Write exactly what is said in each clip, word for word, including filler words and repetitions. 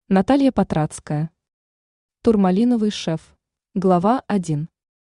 Наталья Потрацкая. Турмалиновый шеф. Глава один.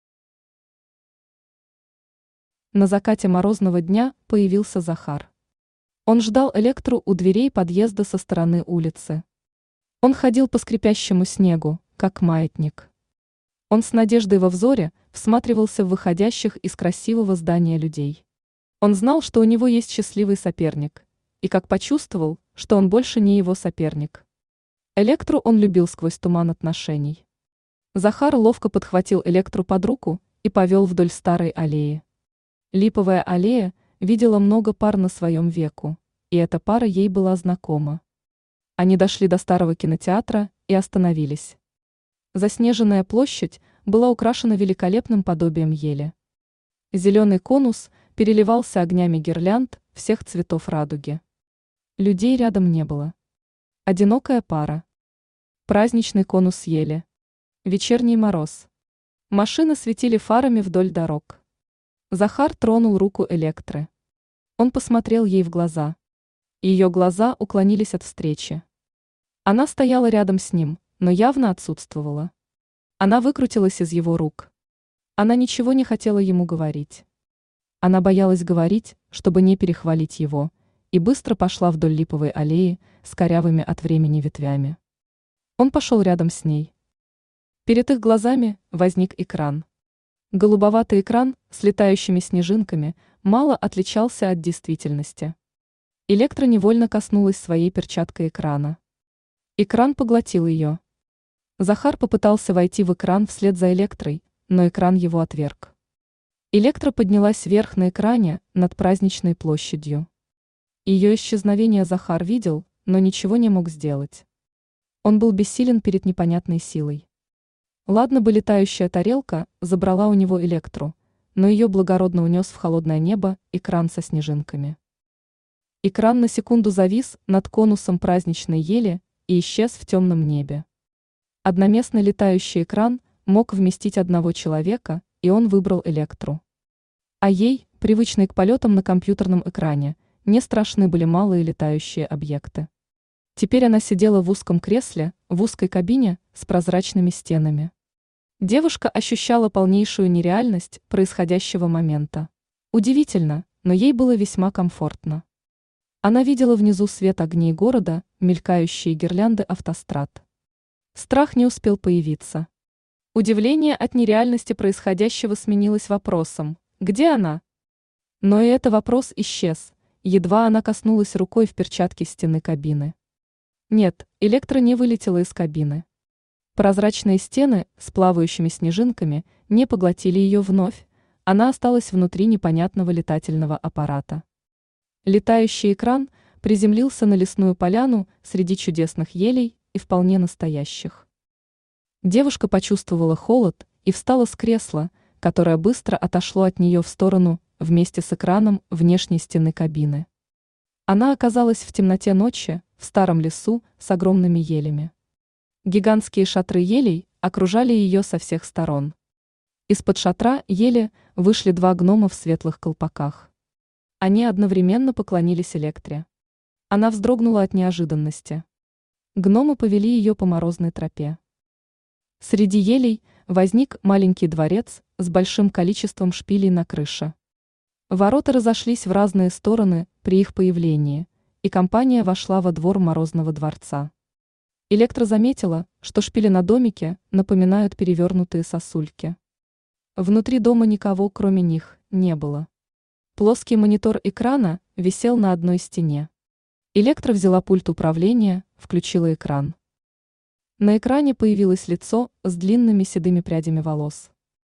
На закате морозного дня появился Захар. Он ждал Электру у дверей подъезда со стороны улицы. Он ходил по скрипящему снегу, как маятник. Он с надеждой во взоре всматривался в выходящих из красивого здания людей. Он знал, что у него есть счастливый соперник, и как почувствовал, что он больше не его соперник. Электру он любил сквозь туман отношений. Захар ловко подхватил Электру под руку и повел вдоль старой аллеи. Липовая аллея видела много пар на своем веку, и эта пара ей была знакома. Они дошли до старого кинотеатра и остановились. Заснеженная площадь была украшена великолепным подобием ели. Зеленый конус переливался огнями гирлянд всех цветов радуги. Людей рядом не было. Одинокая пара. Праздничный конус ели. Вечерний мороз. Машины светили фарами вдоль дорог. Захар тронул руку Электры. Он посмотрел ей в глаза. Ее глаза уклонились от встречи. Она стояла рядом с ним, но явно отсутствовала. Она выкрутилась из его рук. Она ничего не хотела ему говорить. Она боялась говорить, чтобы не перехвалить его, и быстро пошла вдоль липовой аллеи с корявыми от времени ветвями. Он пошел рядом с ней. Перед их глазами возник экран. Голубоватый экран с летающими снежинками мало отличался от действительности. Электра невольно коснулась своей перчаткой экрана. Экран поглотил ее. Захар попытался войти в экран вслед за Электрой, но экран его отверг. Электра поднялась вверх на экране над праздничной площадью. Ее исчезновение Захар видел, но ничего не мог сделать. Он был бессилен перед непонятной силой. Ладно бы летающая тарелка забрала у него Электру, но ее благородно унес в холодное небо экран со снежинками. Экран на секунду завис над конусом праздничной ели и исчез в темном небе. Одноместный летающий экран мог вместить одного человека, и он выбрал Электру. А ей, привычной к полетам на компьютерном экране, не страшны были малые летающие объекты. Теперь она сидела в узком кресле, в узкой кабине с прозрачными стенами. Девушка ощущала полнейшую нереальность происходящего момента. Удивительно, но ей было весьма комфортно. Она видела внизу свет огней города, мелькающие гирлянды автострад. Страх не успел появиться. Удивление от нереальности происходящего сменилось вопросом: где она? Но и этот вопрос исчез, едва она коснулась рукой в перчатке стены кабины. Нет, Электра не вылетела из кабины. Прозрачные стены с плавающими снежинками не поглотили ее вновь, она осталась внутри непонятного летательного аппарата. Летающий экран приземлился на лесную поляну среди чудесных елей и вполне настоящих. Девушка почувствовала холод и встала с кресла, которое быстро отошло от нее в сторону вместе с экраном внешней стены кабины. Она оказалась в темноте ночи, в старом лесу с огромными елями. Гигантские шатры елей окружали ее со всех сторон. Из-под шатра ели вышли два гнома в светлых колпаках. Они одновременно поклонились Электре. Она вздрогнула от неожиданности. Гномы повели ее по морозной тропе. Среди елей возник маленький дворец с большим количеством шпилей на крыше. Ворота разошлись в разные стороны при их появлении, и компания вошла во двор Морозного дворца. Электра заметила, что шпили на домике напоминают перевернутые сосульки. Внутри дома никого, кроме них, не было. Плоский монитор экрана висел на одной стене. Электра взяла пульт управления, включила экран. На экране появилось лицо с длинными седыми прядями волос.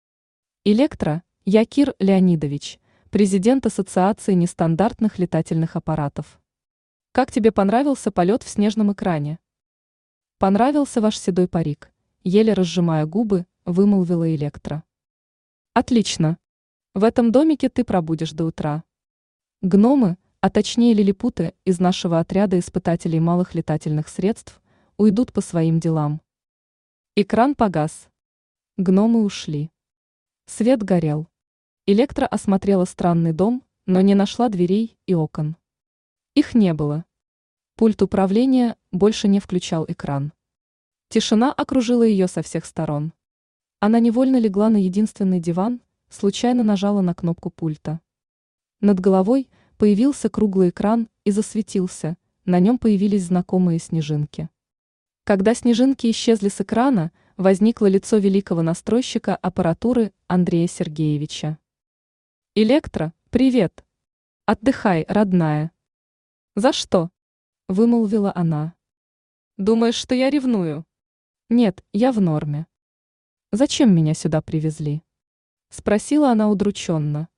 Электра, я Кир Леонидович, президент Ассоциации нестандартных летательных аппаратов. Как тебе понравился полет в снежном экране? Понравился ваш седой парик, еле разжимая губы, вымолвила Электра. Отлично. В этом домике ты пробудешь до утра. Гномы, а точнее лилипуты из нашего отряда испытателей малых летательных средств, уйдут по своим делам. Экран погас. Гномы ушли. Свет горел. Электра осмотрела странный дом, но не нашла дверей и окон. Их не было. Пульт управления больше не включал экран. Тишина окружила ее со всех сторон. Она невольно легла на единственный диван, случайно нажала на кнопку пульта. Над головой появился круглый экран и засветился, на нем появились знакомые снежинки. Когда снежинки исчезли с экрана, возникло лицо великого настройщика аппаратуры Андрея Сергеевича. «Электро, привет! Отдыхай, родная!» «За что?» – вымолвила она. «Думаешь, что я ревную?» «Нет, я в норме». «Зачем меня сюда привезли?» – спросила она удрученно.